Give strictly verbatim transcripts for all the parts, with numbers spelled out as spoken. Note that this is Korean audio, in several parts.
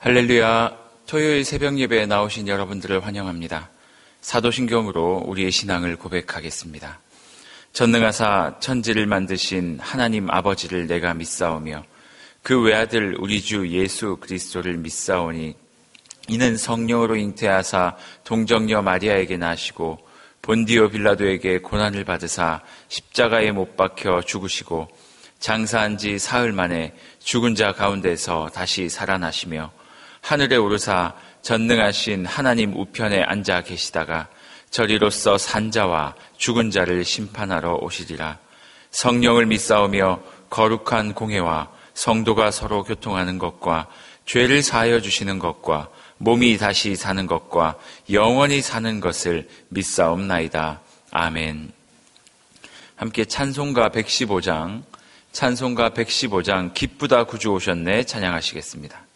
할렐루야. 토요일 새벽 예배에 나오신 여러분들을 환영합니다. 사도신경으로 우리의 신앙을 고백하겠습니다. 전능하사 천지를 만드신 하나님 아버지를 내가 믿사오며 그 외아들 우리 주 예수 그리스도를 믿사오니 이는 성령으로 잉태하사 동정녀 마리아에게 나시고 본디오 빌라도에게 고난을 받으사 십자가에 못 박혀 죽으시고 장사한 지 사흘 만에 죽은 자 가운데서 다시 살아나시며 하늘에 오르사 전능하신 하나님 우편에 앉아 계시다가 저리로서 산자와 죽은 자를 심판하러 오시리라. 성령을 믿사오며 거룩한 공회와 성도가 서로 교통하는 것과 죄를 사하여 주시는 것과 몸이 다시 사는 것과 영원히 사는 것을 믿사옵나이다. 아멘. 함께 찬송가 백십오 장, 찬송가 백십오 장 기쁘다 구주 오셨네 찬양하시겠습니다.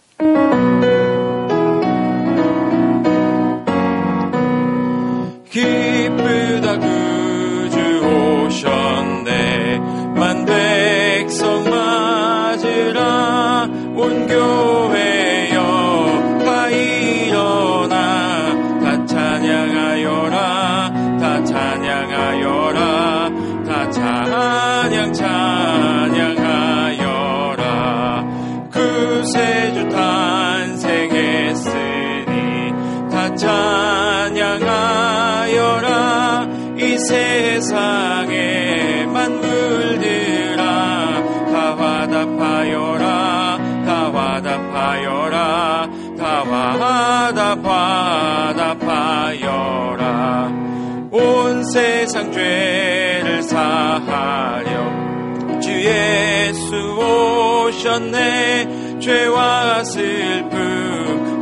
기쁘다 구주 오셨네 만백성 맞으라 온 교회여 다 일어나 다 찬양하여라 다 찬양하여라 다 찬양 찬양하여라 구세주 탄생했으니 다 찬양하여라 이 세상의 만물들아 다 화답하여라 다 화답하여라 다 화답하여라 온 세상 죄를 사하려 주 예수 오셨네 죄와 슬픔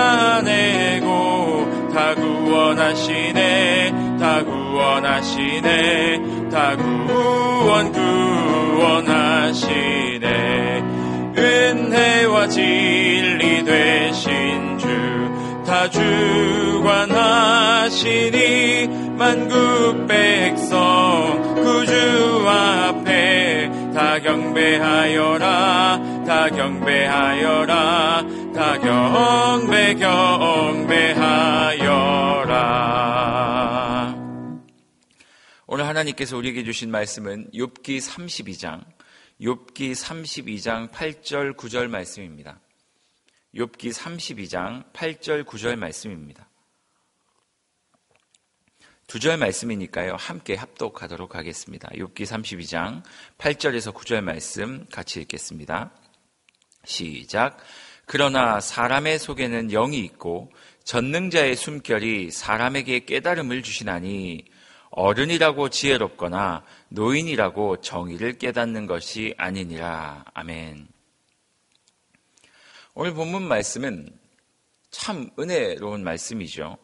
몰아내고 다 구원하시네 다 구원하시네 다 구원 구원하시네 은혜와 진리 되신 주 다 주관하시니 만국 백성 구주 앞에 다 경배하여라 다 경배하여라 다 경배 경배하여라. 오늘 하나님께서 우리에게 주신 말씀은 욥기 삼십이 장, 욥기 삼십이 장 팔 절 구 절 말씀입니다. 욥기 삼십이 장 팔 절 구 절 말씀입니다. 두 절 말씀이니까요. 함께 합독하도록 하겠습니다. 욥기 삼십이 장 팔 절에서 구 절 말씀 같이 읽겠습니다. 시작. 그러나 사람의 속에는 영이 있고 전능자의 숨결이 사람에게 깨달음을 주시나니 어른이라고 지혜롭거나 노인이라고 정의를 깨닫는 것이 아니니라. 아멘. 오늘 본문 말씀은 참 은혜로운 말씀이죠.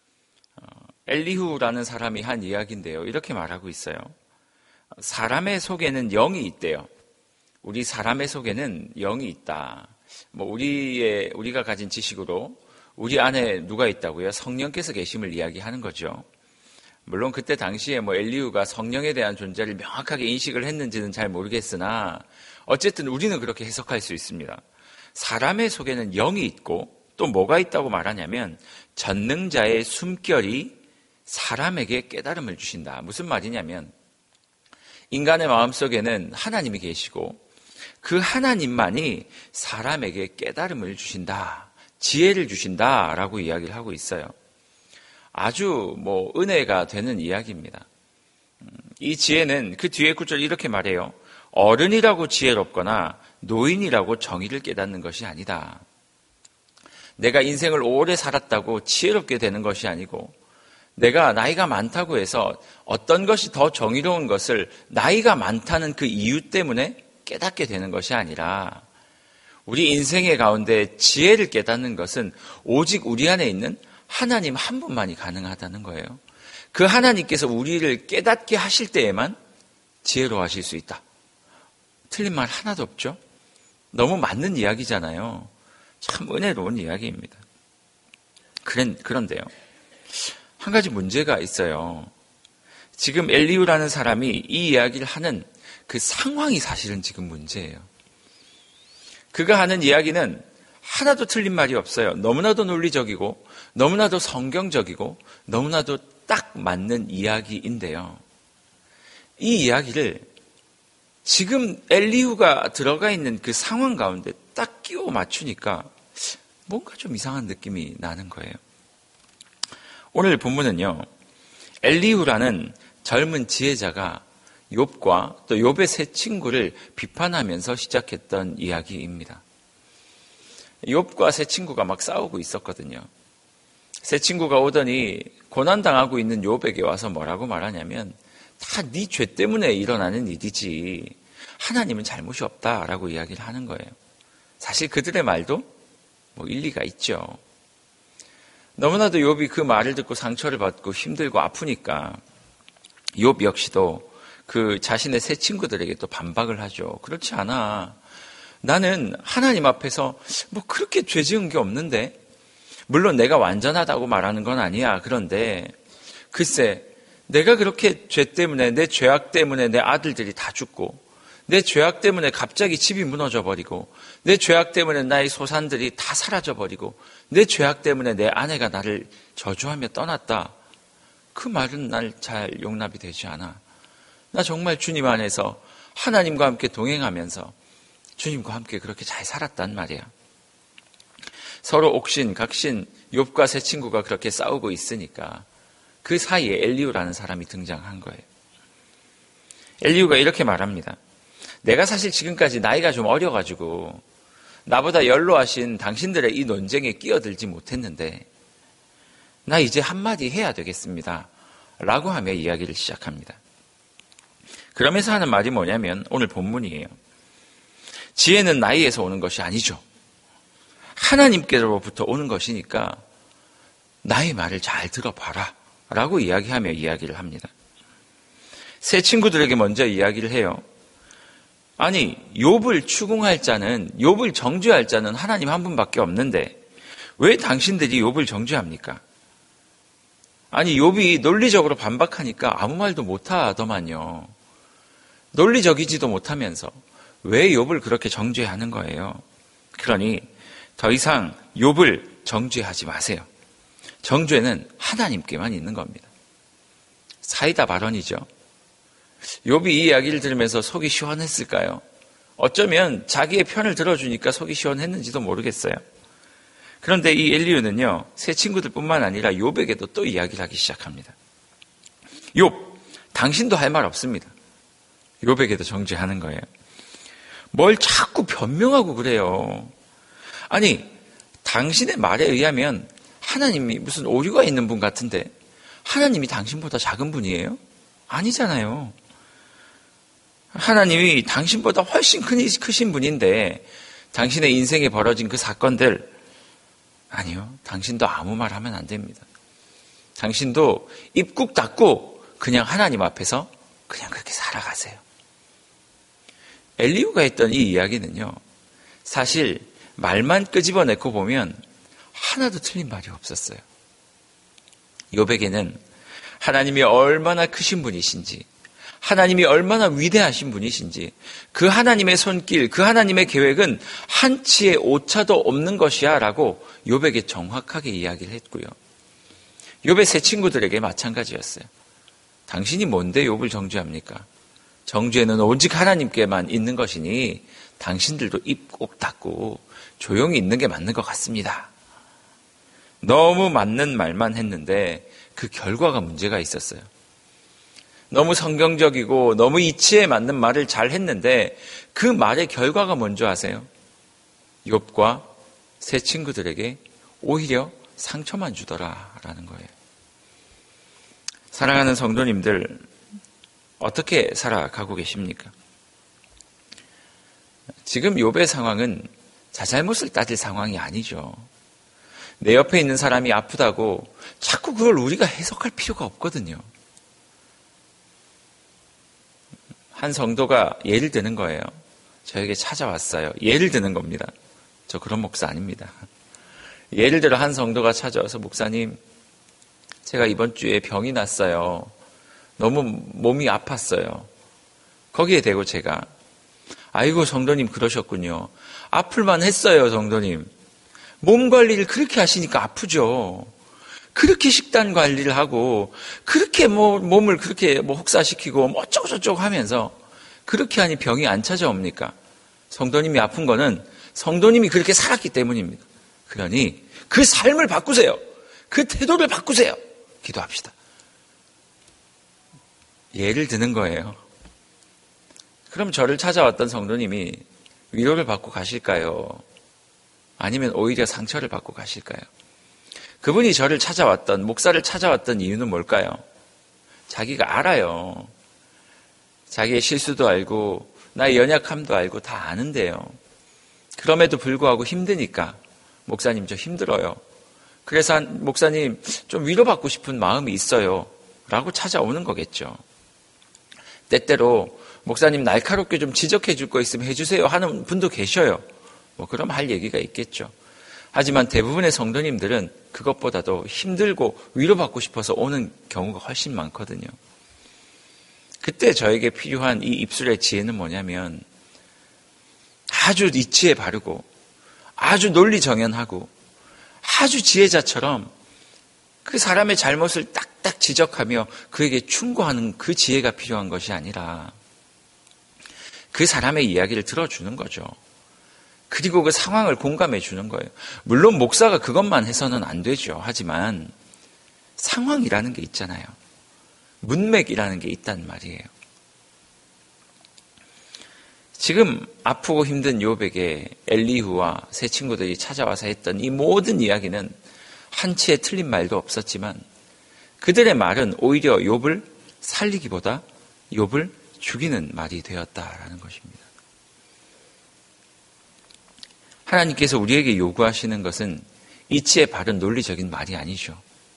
엘리후라는 사람이 한 이야기인데요. 이렇게 말하고 있어요. 사람의 속에는 영이 있대요. 우리 사람의 속에는 영이 있다. 뭐 우리의 우리가 가진 지식으로 우리 안에 누가 있다고요? 성령께서 계심을 이야기하는 거죠. 물론 그때 당시에 뭐 엘리후가 성령에 대한 존재를 명확하게 인식을 했는지는 잘 모르겠으나 어쨌든 우리는 그렇게 해석할 수 있습니다. 사람의 속에는 영이 있고 또 뭐가 있다고 말하냐면 전능자의 숨결이 사람에게 깨달음을 주신다. 무슨 말이냐면 인간의 마음속에는 하나님이 계시고 그 하나님만이 사람에게 깨달음을 주신다. 지혜를 주신다라고 이야기를 하고 있어요. 아주 뭐 은혜가 되는 이야기입니다. 이 지혜는 그 뒤에 구절 이렇게 말해요. 어른이라고 지혜롭거나 노인이라고 정의를 깨닫는 것이 아니다. 내가 인생을 오래 살았다고 지혜롭게 되는 것이 아니고 내가 나이가 많다고 해서 어떤 것이 더 정의로운 것을 나이가 많다는 그 이유 때문에 깨닫게 되는 것이 아니라 우리 인생의 가운데 지혜를 깨닫는 것은 오직 우리 안에 있는 하나님 한 분만이 가능하다는 거예요. 그 하나님께서 우리를 깨닫게 하실 때에만 지혜로워하실 수 있다. 틀린 말 하나도 없죠. 너무 맞는 이야기잖아요. 참 은혜로운 이야기입니다. 그런데요. 한 가지 문제가 있어요. 지금 엘리후라는 사람이 이 이야기를 하는 그 상황이 사실은 지금 문제예요. 그가 하는 이야기는 하나도 틀린 말이 없어요. 너무나도 논리적이고 너무나도 성경적이고 너무나도 딱 맞는 이야기인데요. 이 이야기를 지금 엘리후가 들어가 있는 그 상황 가운데 딱 끼워 맞추니까 뭔가 좀 이상한 느낌이 나는 거예요. 오늘 본문은요, 엘리후라는 젊은 지혜자가 욥과 또 욥의 세 친구를 비판하면서 시작했던 이야기입니다. 욥과 세 친구가 막 싸우고 있었거든요. 세 친구가 오더니 고난당하고 있는 욥에게 와서 뭐라고 말하냐면 다 네 죄 때문에 일어나는 일이지 하나님은 잘못이 없다라고 이야기를 하는 거예요. 사실 그들의 말도 뭐 일리가 있죠. 너무나도 욥이 그 말을 듣고 상처를 받고 힘들고 아프니까 욥 역시도 그 자신의 세 친구들에게 또 반박을 하죠. 그렇지 않아. 나는 하나님 앞에서 뭐 그렇게 죄 지은 게 없는데, 물론 내가 완전하다고 말하는 건 아니야. 그런데 글쎄 내가 그렇게 죄 때문에, 내 죄악 때문에 내 아들들이 다 죽고, 내 죄악 때문에 갑자기 집이 무너져 버리고, 내 죄악 때문에 나의 소산들이 다 사라져 버리고, 내 죄악 때문에 내 아내가 나를 저주하며 떠났다. 그 말은 날 잘 용납이 되지 않아. 나 정말 주님 안에서 하나님과 함께 동행하면서 주님과 함께 그렇게 잘 살았단 말이야. 서로 옥신 각신 욥과 세 친구가 그렇게 싸우고 있으니까 그 사이에 엘리후라는 사람이 등장한 거예요. 엘리후가 이렇게 말합니다. 내가 사실 지금까지 나이가 좀 어려가지고 나보다 연로하신 당신들의 이 논쟁에 끼어들지 못했는데 나 이제 한마디 해야 되겠습니다. 라고 하며 이야기를 시작합니다. 그러면서 하는 말이 뭐냐면 오늘 본문이에요. 지혜는 나이에서 오는 것이 아니죠. 하나님께로부터 오는 것이니까 나의 말을 잘 들어봐라. 라고 이야기하며 이야기를 합니다. 세 친구들에게 먼저 이야기를 해요. 아니, 욥을 추궁할 자는, 욥을 정죄할 자는 하나님 한 분밖에 없는데 왜 당신들이 욥을 정죄합니까? 아니, 욥이 논리적으로 반박하니까 아무 말도 못하더만요. 논리적이지도 못하면서 왜 욥을 그렇게 정죄하는 거예요? 그러니 더 이상 욥을 정죄하지 마세요. 정죄는 하나님께만 있는 겁니다. 사이다 발언이죠. 욥이 이 이야기를 들으면서 속이 시원했을까요? 어쩌면 자기의 편을 들어주니까 속이 시원했는지도 모르겠어요. 그런데 이 엘리후는요, 세 친구들뿐만 아니라 욥에게도 또 이야기를 하기 시작합니다. 욥, 당신도 할 말 없습니다. 욥에게도 정죄하는 거예요. 뭘 자꾸 변명하고 그래요. 아니, 당신의 말에 의하면 하나님이 무슨 오류가 있는 분 같은데 하나님이 당신보다 작은 분이에요? 아니잖아요. 하나님이 당신보다 훨씬 크신 분인데 당신의 인생에 벌어진 그 사건들, 아니요, 당신도 아무 말 하면 안 됩니다. 당신도 입 꾹 닫고 그냥 하나님 앞에서 그냥 그렇게 살아가세요. 엘리후가 했던 이 이야기는요, 사실 말만 끄집어내고 보면 하나도 틀린 말이 없었어요. 욥에게는 하나님이 얼마나 크신 분이신지, 하나님이 얼마나 위대하신 분이신지, 그 하나님의 손길, 그 하나님의 계획은 한치의 오차도 없는 것이야 라고 욥에게 정확하게 이야기를 했고요. 욥의 세 친구들에게 마찬가지였어요. 당신이 뭔데 욥을 정죄합니까? 정죄는 오직 하나님께만 있는 것이니 당신들도 입 꼭 닫고 조용히 있는 게 맞는 것 같습니다. 너무 맞는 말만 했는데 그 결과가 문제가 있었어요. 너무 성경적이고 너무 이치에 맞는 말을 잘 했는데 그 말의 결과가 뭔지 아세요? 욥과 세 친구들에게 오히려 상처만 주더라라는 거예요. 사랑하는 성도님들, 어떻게 살아가고 계십니까? 지금 욥의 상황은 자잘못을 따질 상황이 아니죠. 내 옆에 있는 사람이 아프다고 자꾸 그걸 우리가 해석할 필요가 없거든요. 한 성도가 예를 드는 거예요. 저에게 찾아왔어요. 예를 드는 겁니다. 저 그런 목사 아닙니다. 예를 들어 한 성도가 찾아와서 목사님, 제가 이번 주에 병이 났어요. 너무 몸이 아팠어요. 거기에 대고 제가 아이고 성도님 그러셨군요. 아플만 했어요 성도님. 몸 관리를 그렇게 하시니까 아프죠. 그렇게 식단 관리를 하고 그렇게 뭐 몸을 그렇게 뭐 혹사시키고 뭐 어쩌고저쩌고 하면서 그렇게 하니 병이 안 찾아옵니까? 성도님이 아픈 거는 성도님이 그렇게 살았기 때문입니다. 그러니 그 삶을 바꾸세요. 그 태도를 바꾸세요. 기도합시다. 예를 드는 거예요. 그럼 저를 찾아왔던 성도님이 위로를 받고 가실까요? 아니면 오히려 상처를 받고 가실까요? 그분이 저를 찾아왔던, 목사를 찾아왔던 이유는 뭘까요? 자기가 알아요. 자기의 실수도 알고 나의 연약함도 알고 다 아는데요. 그럼에도 불구하고 힘드니까 목사님 저 힘들어요. 그래서 한 목사님 좀 위로받고 싶은 마음이 있어요. 라고 찾아오는 거겠죠. 때때로 목사님 날카롭게 좀 지적해 줄 거 있으면 해주세요 하는 분도 계셔요. 뭐 그럼 할 얘기가 있겠죠. 하지만 대부분의 성도님들은 그것보다도 힘들고 위로받고 싶어서 오는 경우가 훨씬 많거든요. 그때 저에게 필요한 이 입술의 지혜는 뭐냐면 아주 이치에 바르고 아주 논리정연하고 아주 지혜자처럼 그 사람의 잘못을 딱딱 지적하며 그에게 충고하는 그 지혜가 필요한 것이 아니라 그 사람의 이야기를 들어주는 거죠. 그리고 그 상황을 공감해 주는 거예요. 물론 목사가 그것만 해서는 안 되죠. 하지만 상황이라는 게 있잖아요. 문맥이라는 게 있단 말이에요. 지금 아프고 힘든 욥에게 엘리후와 세 친구들이 찾아와서 했던 이 모든 이야기는 한치의 틀린 말도 없었지만 그들의 말은 오히려 욥을 살리기보다 욥을 죽이는 말이 되었다라는 것입니다. 하나님께서 우리에게 요구하시는 것은 이치에 바른 논리적인 말이 아니죠.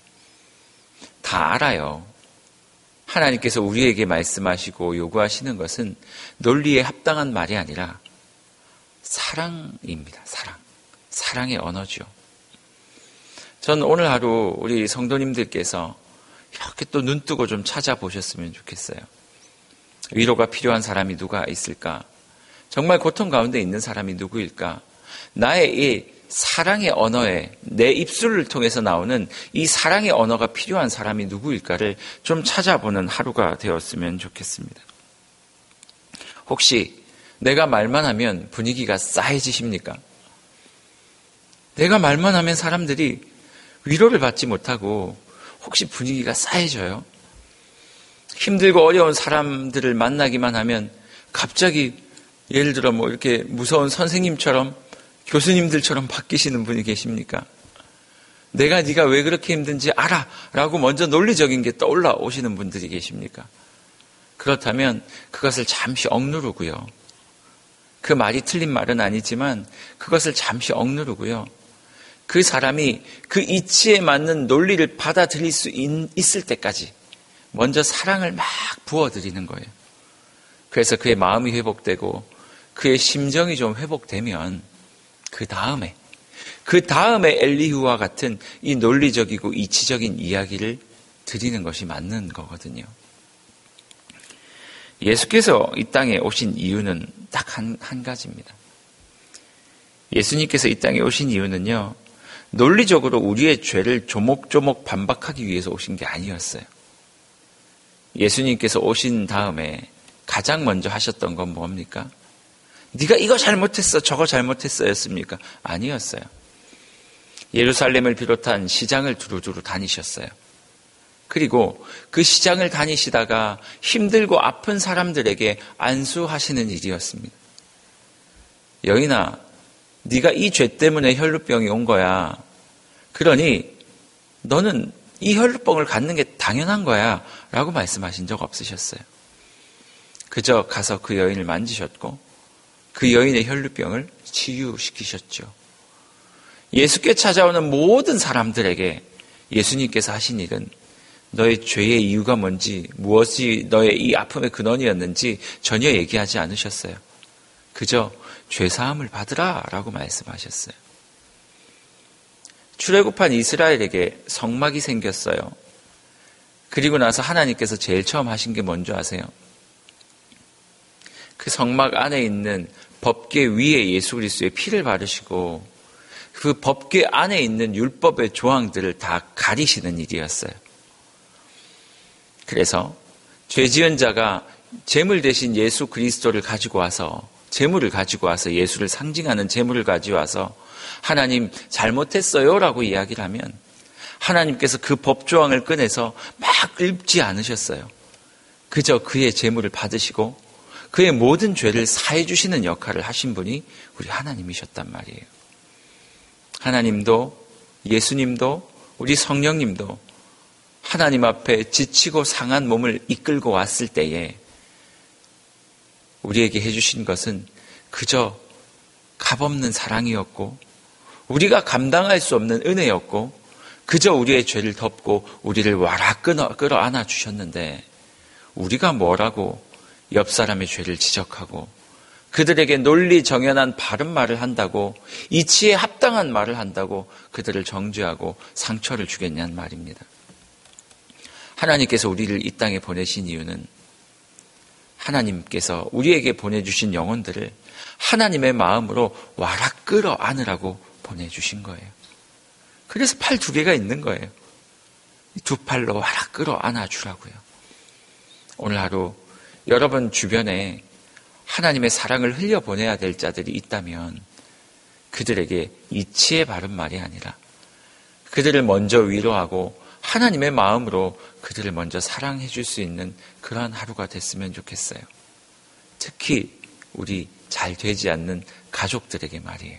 다 알아요. 하나님께서 우리에게 말씀하시고 요구하시는 것은 논리에 합당한 말이 아니라 사랑입니다. 사랑. 사랑의 언어죠. 전 오늘 하루 우리 성도님들께서 이렇게 또 눈뜨고 좀 찾아보셨으면 좋겠어요. 위로가 필요한 사람이 누가 있을까? 정말 고통 가운데 있는 사람이 누구일까? 나의 이 사랑의 언어에 내 입술을 통해서 나오는 이 사랑의 언어가 필요한 사람이 누구일까를 좀 찾아보는 하루가 되었으면 좋겠습니다. 혹시 내가 말만 하면 분위기가 싸해지십니까? 내가 말만 하면 사람들이 위로를 받지 못하고 혹시 분위기가 싸해져요? 힘들고 어려운 사람들을 만나기만 하면 갑자기 예를 들어 뭐 이렇게 무서운 선생님처럼 교수님들처럼 바뀌시는 분이 계십니까? 내가 네가 왜 그렇게 힘든지 알아 라고 먼저 논리적인 게 떠올라 오시는 분들이 계십니까? 그렇다면 그것을 잠시 억누르고요. 그 말이 틀린 말은 아니지만 그것을 잠시 억누르고요. 그 사람이 그 이치에 맞는 논리를 받아들일 수 있을 때까지 먼저 사랑을 막 부어드리는 거예요. 그래서 그의 마음이 회복되고 그의 심정이 좀 회복되면 그 다음에 그 다음에 엘리후와 같은 이 논리적이고 이치적인 이야기를 드리는 것이 맞는 거거든요. 예수께서 이 땅에 오신 이유는 딱 한, 한 가지입니다. 예수님께서 이 땅에 오신 이유는요, 논리적으로 우리의 죄를 조목조목 반박하기 위해서 오신 게 아니었어요. 예수님께서 오신 다음에 가장 먼저 하셨던 건 뭡니까? 네가 이거 잘못했어, 저거 잘못했어 였습니까? 아니었어요. 예루살렘을 비롯한 시장을 두루두루 다니셨어요. 그리고 그 시장을 다니시다가 힘들고 아픈 사람들에게 안수하시는 일이었습니다. 여인아, 네가 이 죄 때문에 혈루병이 온 거야. 그러니 너는 이 혈루병을 갖는 게 당연한 거야 라고 말씀하신 적 없으셨어요. 그저 가서 그 여인을 만지셨고 그 여인의 혈루병을 치유시키셨죠. 예수께 찾아오는 모든 사람들에게 예수님께서 하신 일은 너의 죄의 이유가 뭔지, 무엇이 너의 이 아픔의 근원이었는지 전혀 얘기하지 않으셨어요. 그저 죄사함을 받으라 라고 말씀하셨어요. 출애굽한 이스라엘에게 성막이 생겼어요. 그리고 나서 하나님께서 제일 처음 하신 게 뭔지 아세요? 그 성막 안에 있는 법궤 위에 예수 그리스도의 피를 바르시고 그 법궤 안에 있는 율법의 조항들을 다 가리시는 일이었어요. 그래서 죄 지은 자가 제물 대신 예수 그리스도를 가지고 와서, 제물을 가지고 와서, 예수를 상징하는 제물을 가지고 와서 하나님 잘못했어요 라고 이야기를 하면 하나님께서 그 법조항을 꺼내서 막 읊지 않으셨어요. 그저 그의 제물을 받으시고 그의 모든 죄를 사해 주시는 역할을 하신 분이 우리 하나님이셨단 말이에요. 하나님도, 예수님도, 우리 성령님도 하나님 앞에 지치고 상한 몸을 이끌고 왔을 때에 우리에게 해주신 것은 그저 값없는 사랑이었고 우리가 감당할 수 없는 은혜였고 그저 우리의 죄를 덮고 우리를 와라 끌어안아 주셨는데 우리가 뭐라고 옆 사람의 죄를 지적하고 그들에게 논리 정연한 바른 말을 한다고, 이치에 합당한 말을 한다고 그들을 정죄하고 상처를 주겠냐는 말입니다. 하나님께서 우리를 이 땅에 보내신 이유는 하나님께서 우리에게 보내주신 영혼들을 하나님의 마음으로 와라 끌어안으라고 보내주신 거예요. 그래서 팔 두 개가 있는 거예요. 두 팔로 와라 끌어안아 주라고요. 오늘 하루 여러분 주변에 하나님의 사랑을 흘려보내야 될 자들이 있다면 그들에게 이치에 바른 말이 아니라 그들을 먼저 위로하고 하나님의 마음으로 그들을 먼저 사랑해 줄 수 있는 그러한 하루가 됐으면 좋겠어요. 특히 우리 잘 되지 않는 가족들에게 말이에요.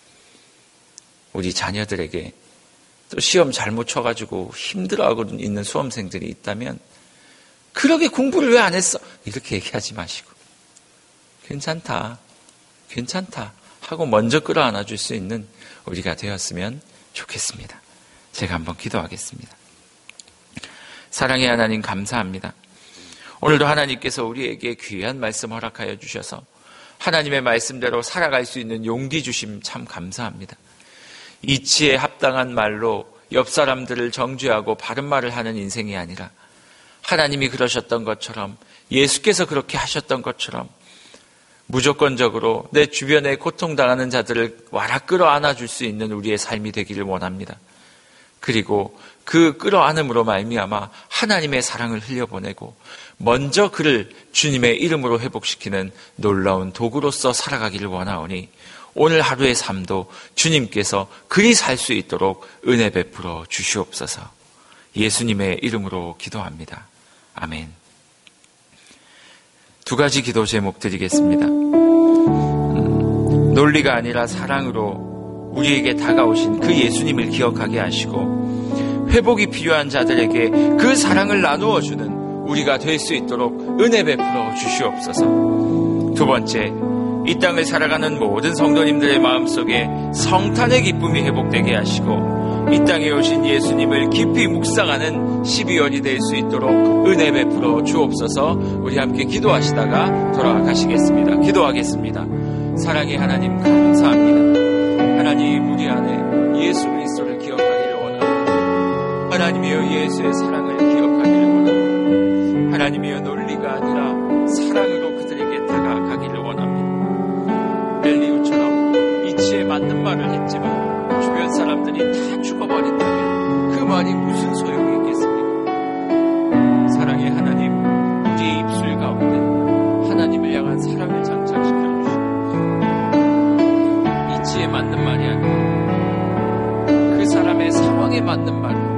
우리 자녀들에게 또 시험 잘못 쳐가지고 힘들어하고 있는 수험생들이 있다면 그러게 공부를 왜 안 했어? 이렇게 얘기하지 마시고 괜찮다, 괜찮다 하고 먼저 끌어안아 줄 수 있는 우리가 되었으면 좋겠습니다. 제가 한번 기도하겠습니다. 사랑의 하나님 감사합니다. 오늘도 하나님께서 우리에게 귀한 말씀 허락하여 주셔서 하나님의 말씀대로 살아갈 수 있는 용기 주심 참 감사합니다. 이치에 합당한 말로 옆 사람들을 정죄하고 바른 말을 하는 인생이 아니라 하나님이 그러셨던 것처럼, 예수께서 그렇게 하셨던 것처럼 무조건적으로 내 주변에 고통당하는 자들을 와라 끌어안아 줄 수 있는 우리의 삶이 되기를 원합니다. 그리고 그 끌어안음으로 말미암아 하나님의 사랑을 흘려보내고 먼저 그를 주님의 이름으로 회복시키는 놀라운 도구로서 살아가기를 원하오니 오늘 하루의 삶도 주님께서 그리 살 수 있도록 은혜 베풀어 주시옵소서. 예수님의 이름으로 기도합니다. 아멘. 두 가지 기도 제목 드리겠습니다. 음, 논리가 아니라 사랑으로 우리에게 다가오신 그 예수님을 기억하게 하시고 회복이 필요한 자들에게 그 사랑을 나누어 주는 우리가 될 수 있도록 은혜 베풀어 주시옵소서. 두 번째, 이 땅을 살아가는 모든 성도님들의 마음속에 성탄의 기쁨이 회복되게 하시고 이 땅에 오신 예수님을 깊이 묵상하는 십이월이 될 수 있도록 은혜 베풀어 주옵소서. 우리 함께 기도하시다가 돌아가시겠습니다. 기도하겠습니다. 사랑의 하나님 감사합니다. 하나님, 우리 안에 예수 그리스도를 기억하기를 원합니다. 하나님이여, 예수의 사랑을 기억하기를 원합니다. 하나님이여, 논리가 아니라 사랑으로 그들에게 다가가기를 원합니다. 엘리후처럼 이치에 맞는 말을 했지만 주변 사람들이 다 죽어버린다면 그 말이 무슨 소용이 있겠습니까? 사랑의 하나님, 우리의 입술 가운데 하나님을 향한 사랑을 장착시켜 주시고 이치에 맞는 말이 아니라 그 사람의 상황에 맞는 말,